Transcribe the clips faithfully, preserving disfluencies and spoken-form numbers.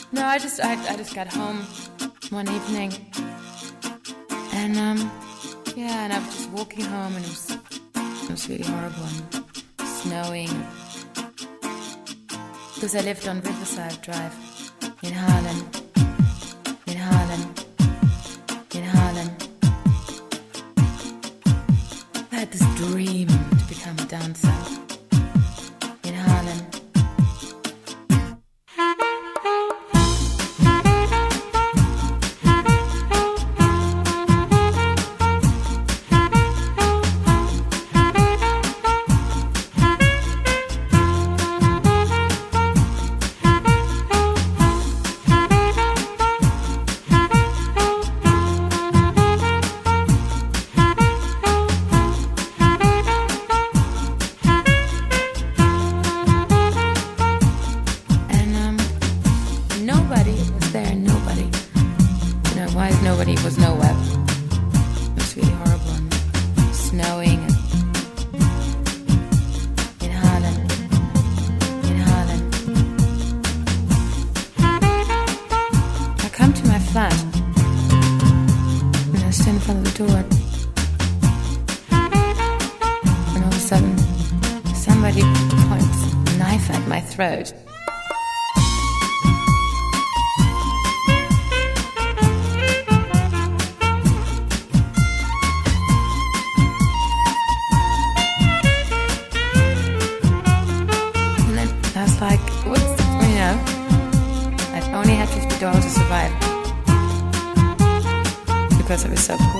No, I just I, I just got home one evening, and um yeah, and I was just walking home, and it was it was really horrible and snowing because I lived on Riverside Drive in Harlem, in Harlem, in Harlem. I had this dream to become a dancer in Harlem. Throat. And then I was like, what's, you know, I only had fifty dollars to survive because I was so poor.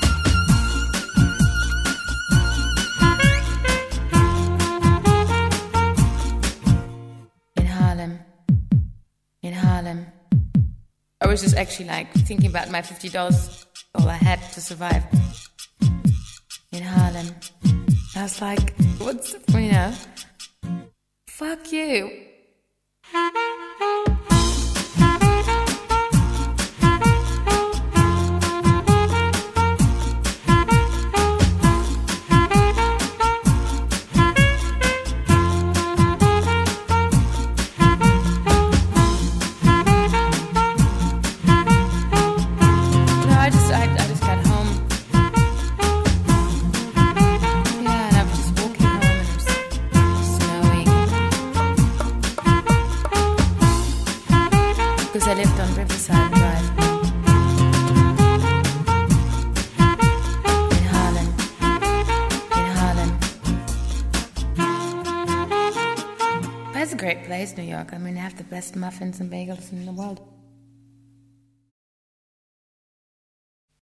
I was just actually like thinking about my fifty dollars, all I had to survive in Harlem. I was like, what's, you know, fuck you. I lived on Riverside Drive in Harlem, in Harlem. But it's a great place, New York. I mean, they have the best muffins and bagels in the world.